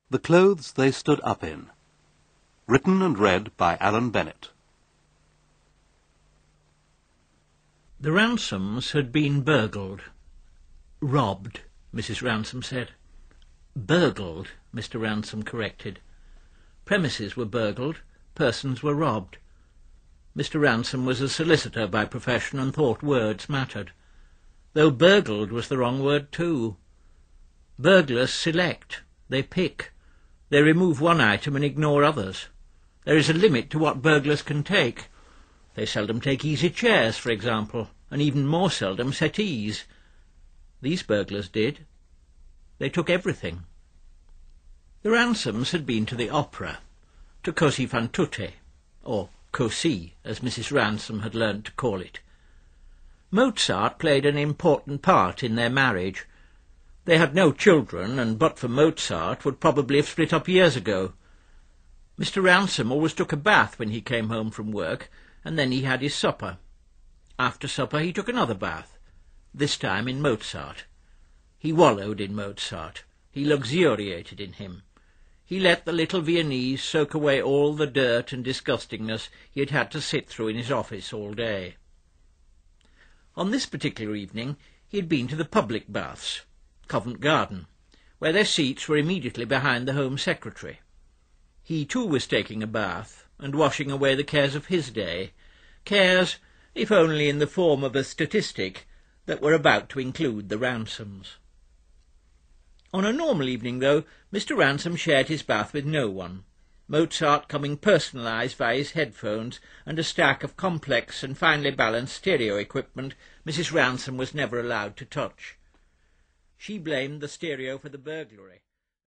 The Clothes They Stood Up In. Written and read by Alan Bennett. The Ransomes had been burgled. Robbed, Mrs. Ransome said. Burgled, Mr. Ransome corrected. Premises were burgled, persons were robbed. Mr. Ransome was a solicitor by profession and thought words mattered. Though burgled was the wrong word too. Burglars select, they pick. They remove one item and ignore others. There is a limit to what burglars can take. They seldom take easy chairs, for example, and even more seldom settees. These burglars did. They took everything. The Ransomes had been to the opera, to Così fan tutte, or Così, as Mrs. Ransome had learned to call it. Mozart played an important part in their marriage. They had no children, and but for Mozart would probably have split up years ago. Mr. Ransome always took a bath when he came home from work, and then he had his supper. After supper he took another bath, this time in Mozart. He wallowed in Mozart. He luxuriated in him. He let the little Viennese soak away all the dirt and disgustingness he had had to sit through in his office all day. On this particular evening he had been to the public baths, Covent Garden, where their seats were immediately behind the Home Secretary. He too was taking a bath and washing away the cares of his day, cares, if only in the form of a statistic, that were about to include the Ransomes. On a normal evening, though, Mr. Ransome shared his bath with no one, Mozart coming personalised via his headphones and a stack of complex and finely balanced stereo equipment Mrs. Ransome was never allowed to touch. She blamed the stereo for the burglary.